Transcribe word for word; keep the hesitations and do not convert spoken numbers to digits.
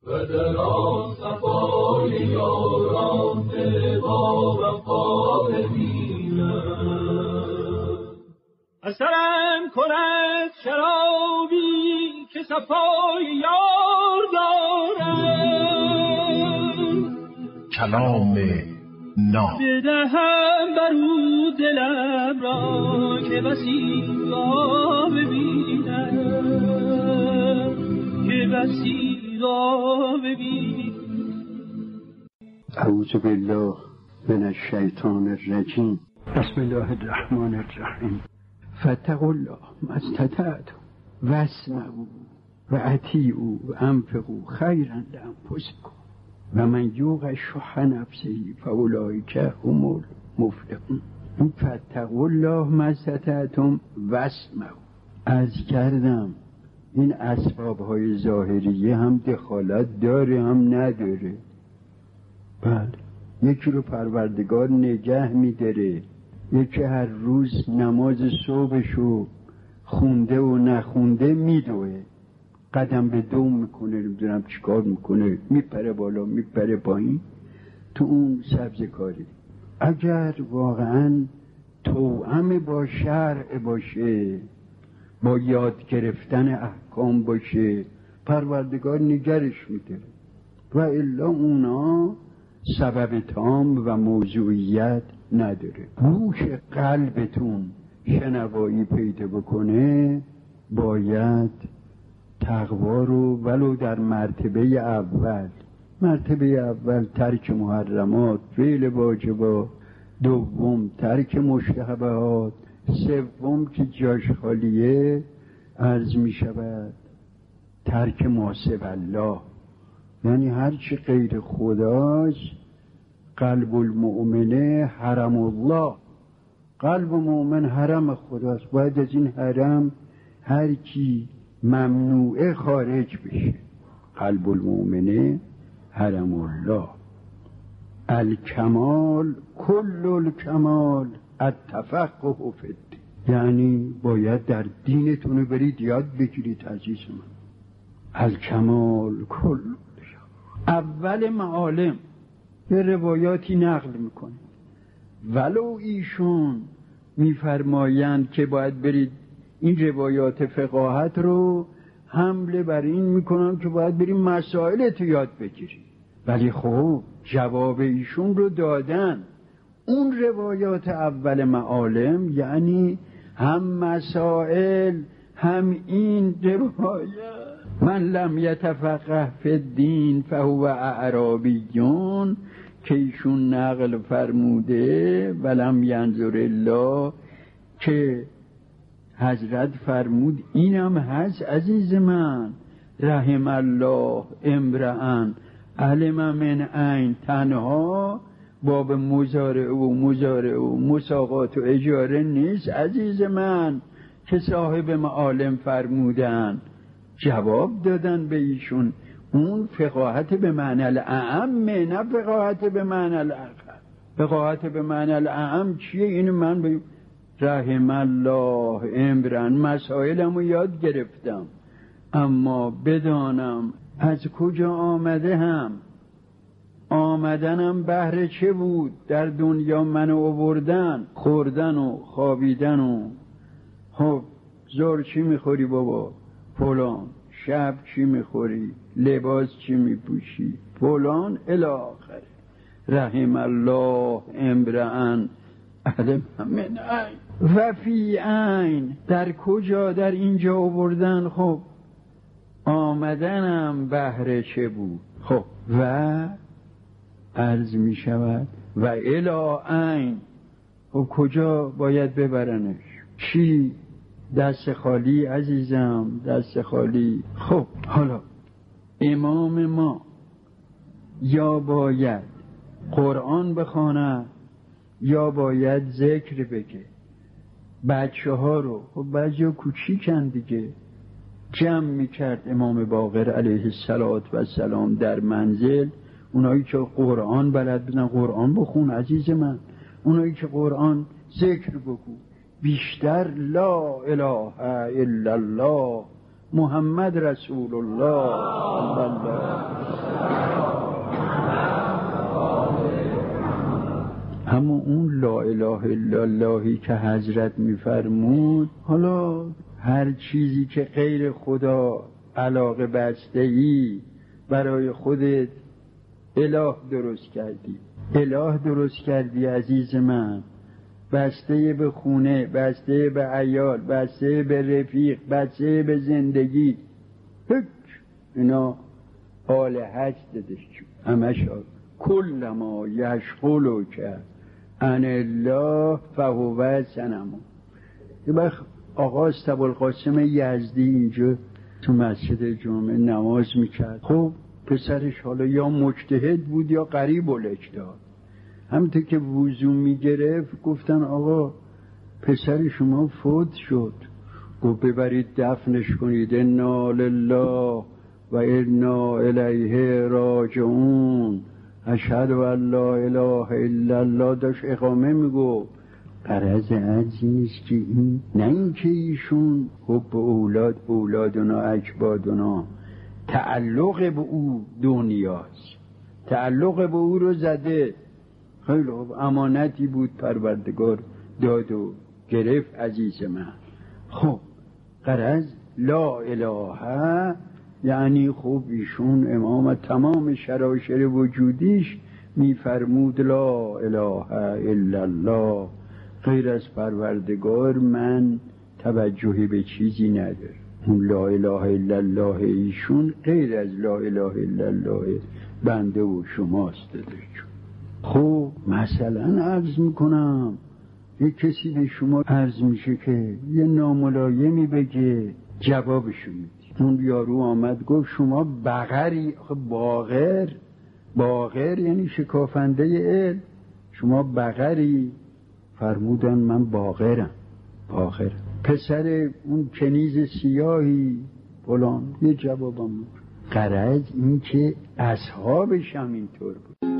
و در آن صفای یاران با وفا ببینم. اثرم کند شرابی که صفای یار دارم، کلام ناب بدهم برو دلم را که بسی را ببینم، که بسی را ببینم. اعوذ بالله من الشیطان الرجیم. بسم الله الرحمن الرحیم. فاتقوا الله ما استطعتم واسمعوا و اطیعوا و انفقوا خیرا لانفسکم و من یوق شح نفسه فاولئک هم المفلحون. این فاتقوا الله ما استطعتم واسمعوا. از کردم این اسباب‌های ظاهریه هم دخالت داره هم نداره. بله، یکی رو پروردگار نگه می‌داره، یکی هر روز نماز صبحشو خونده و نخونده میدوه، قدم به دوم میکنه، نمیدونم چیکار میکنه، میپره بالا میپره پایین تو اون سبزکاری. اگر واقعا توأم با شرع باشه، با یاد گرفتن احکام باشه، پروردگار نگرش میداره. و الا اونا سبب تام و موضوعیت نداره. گوش قلبتون شنوایی پیدا بکنه، باید تقوا رو ولو در مرتبه اول مرتبه اول ترک محرمات، فعل واجبات، دوم ترک مشتهبات، سوم که جاش خالیه عرض می شود ترک ماسب الله، یعنی هرچی غیر خداست. قلب المؤمنه حرم الله، قلب مؤمن حرم خداست، باید از این حرم هر کی ممنوعه خارج بشه. قلب المؤمنه حرم الله. الکمال کل الکمال التفقه فی الدین، یعنی باید در دینتون برید یاد بگیرید عزیز من. الکمال کل. اول معالم یه روایاتی نقل میکنه، ولو ایشون میفرمایند که باید برید این روایات فقاهت رو حمله بر این میکنن که باید بریم مسائل تو یاد بگیریم، ولی خب جواب ایشون رو دادن. اون روایات اول معالم یعنی هم مسائل هم این روایت. من لم یتفقه فی الدین فهو اعرابیون، که ایشون نقل فرموده ولم ینظر الله، که حضرت فرمود اینم هست عزیز من. رحم الله امرئن علم من عین، تنها باب مزارع و مزارع و مساقات و اجاره نیست عزیز من که صاحب معالم فرمودن. جواب دادن به ایشون. اون فقاهت به معنی الاعم، نه فقاهت به معنی الاقل. فقاهت به معنی الاعم چیه؟ این من به رحم الله امرن مسائلمو یاد گرفتم، اما بدانم از کجا آمده هم، آمدنم بهر چه بود، در دنیا منو آوردن خوردن و خوابیدن و خب زور چی میخوری بابا فلان، شب چی میخوری، لباس چی میپوشی فلان الی آخر. رحم الله امرئن علم من عین و فی عین، در کجا، در اینجا آوردن. خب آمدنم بهر چه بود. خب و عرض می شود و الی عین، خب کجا باید ببرنش؟ چی؟ دست خالی عزیزم، دست خالی. خب حالا امام ما یا باید قرآن بخواند یا باید ذکر بگه. بچه ها رو خب بعضی ها کوچیکن دیگه، جمع میکرد امام باقر علیه السلام در منزل. اونایی که قرآن بلد بودن قرآن بخون عزیز من، اونایی که قرآن ذکر بگو، بیشتر لا اله الا الله محمد رسول الله صلی الله. اما اون لا اله الا اللهی که حضرت میفرمود، حالا هر چیزی که غیر خدا علاقه بسته ای برای خودت اله درست کردی، اله درست کردی عزیز من، بسته به خونه، بسته به عیال، بسته به رفیق، بسته به زندگی، هیچ اینا حال هست دادش همش کل ما یشغلو که ان الله فهو صنم. یه وقت آقا ابوالقاسم یزدی اینجا تو مسجد جمعه نماز میکرد. خب پسرش حالا یا مجتهد بود یا قریب الاجتهاد. همونطور که وضو میگرفت گفتن آقا پسر شما فوت شد. گفت ببرید دفنش کنید، انا لله و انا الیه راجعون، اشهد ان لا اله الا الله. داشت اقامه میگو. غرض عرض نیست که این، نه این که ایشون حب اولاد اولادنا اجبادنا، تعلق به او دنیاست، تعلق به او رو زده. خیلی خوب، امانتی بود پروردگار داد و گرفت عزیز من. خب غرض لا اله یعنی خب ایشون امام تمام شراشر وجودیش میفرمود لا اله الا الله، غیر از پروردگار من توجهی به چیزی نداره. اون لا اله الا الله ایشون غیر از لا اله الا الله بنده و شماست دادش. خب مثلا عرض میکنم یک کسی به شما عرض میشه که یه ناملایمی بگه، جوابشو میدی. اون یارو آمد گفت شما بغری. باغر باغر یعنی شکافنده علم. شما بغری؟ فرمودن من باغرم. باغرم. پسر اون کنیز سیاهی فلان. یه جوابم. غرض این که اصحابش هم اینطور بود.